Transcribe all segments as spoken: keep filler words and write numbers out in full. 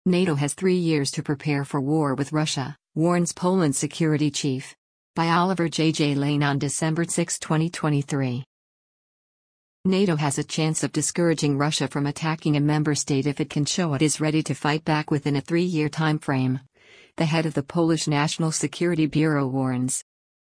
NATO has three years to prepare for war with Russia, warns Poland's security chief. By Oliver J. J. Lane on December sixth, twenty twenty-three. NATO has a chance of discouraging Russia from attacking a member state if it can show it is ready to fight back within a three-year time frame. The head of the Polish National Security Bureau warns.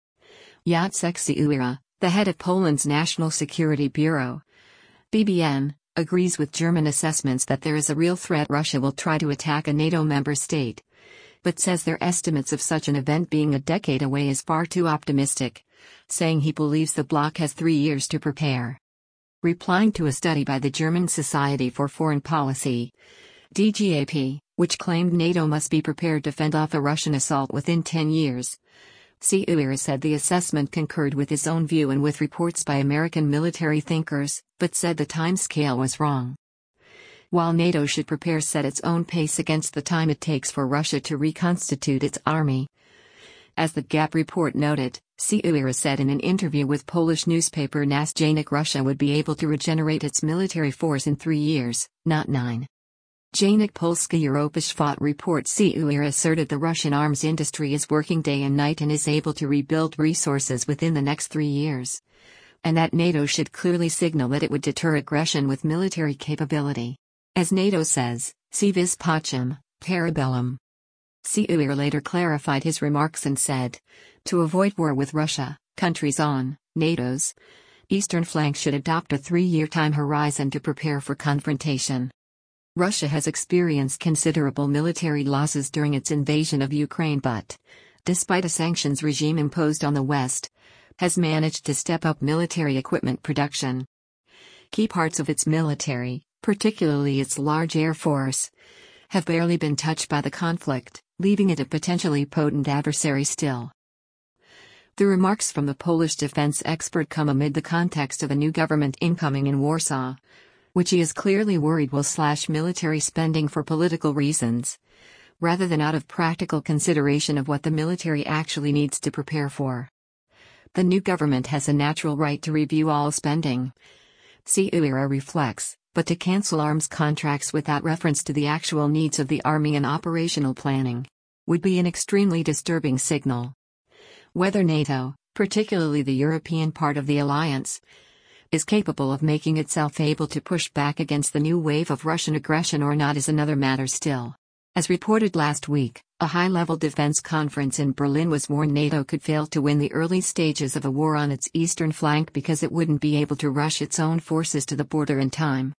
Jacek Siura, the head of Poland's National Security Bureau, B B N, agrees with German assessments that there is a real threat Russia will try to attack a NATO member state, but says their estimates of such an event being a decade away is far too optimistic, saying he believes the bloc has three years to prepare. Replying to a study by the German Society for Foreign Policy, D G A P, which claimed NATO must be prepared to fend off a Russian assault within ten years, Siura said the assessment concurred with his own view and with reports by American military thinkers, but said the timescale was wrong. While NATO should prepare set its own pace against the time it takes for Russia to reconstitute its army. As the Gap report noted, Siura said in an interview with Polish newspaper Nasz Dziennik Russia would be able to regenerate its military force in three years, not nine. Dziennik Polska Europaświat report Siura asserted the Russian arms industry is working day and night and is able to rebuild resources within the next three years. And that NATO should clearly signal that it would deter aggression with military capability. As NATO says, si vis pacem, para bellum. Siura later clarified his remarks and said, to avoid war with Russia, countries on NATO's eastern flank should adopt a three-year time horizon to prepare for confrontation. Russia has experienced considerable military losses during its invasion of Ukraine but, despite a sanctions regime imposed on the West, has managed to step up military equipment production. Key parts of its military, particularly its large air force, have barely been touched by the conflict, leaving it a potentially potent adversary still. The remarks from the Polish defense expert come amid the context of a new government incoming in Warsaw, which he is clearly worried will slash military spending for political reasons, rather than out of practical consideration of what the military actually needs to prepare for. The new government has a natural right to review all spending, Siura reflects, but to cancel arms contracts without reference to the actual needs of the army and operational planning would be an extremely disturbing signal. Whether NATO, particularly the European part of the alliance, is capable of making itself able to push back against the new wave of Russian aggression or not is another matter still. As reported last week, a high-level defense conference in Berlin was warned NATO could fail to win the early stages of a war on its eastern flank because it wouldn't be able to rush its own forces to the border in time.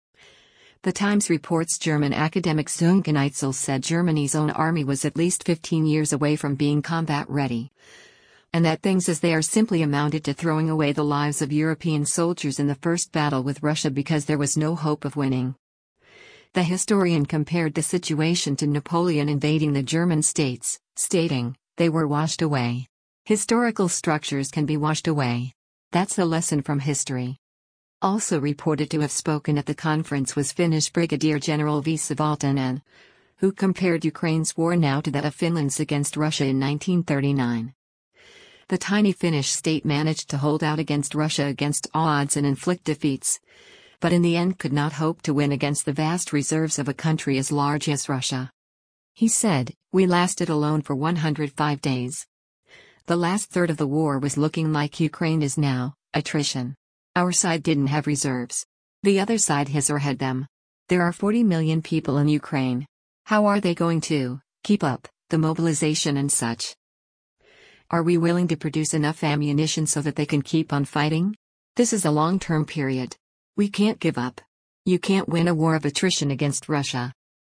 The Times reports German academic Sönke Neitzel said Germany's own army was at least fifteen years away from being combat ready, and that things as they are simply amounted to throwing away the lives of European soldiers in the first battle with Russia because there was no hope of winning. The historian compared the situation to Napoleon invading the German states, stating, they were washed away. Historical structures can be washed away. That's the lesson from history. Also reported to have spoken at the conference was Finnish Brigadier General Vesa Valtonen, who compared Ukraine's war now to that of Finland's against Russia in nineteen thirty-nine. The tiny Finnish state managed to hold out against Russia against all odds and inflict defeats, but in the end could not hope to win against the vast reserves of a country as large as Russia. He said, we lasted alone for one hundred five days. The last third of the war was looking like Ukraine is now, attrition. Our side didn't have reserves. The other side has or had them. There are forty million people in Ukraine. How are they going to keep up the mobilization and such? Are we willing to produce enough ammunition so that they can keep on fighting? This is a long-term period. We can't give up. You can't win a war of attrition against Russia.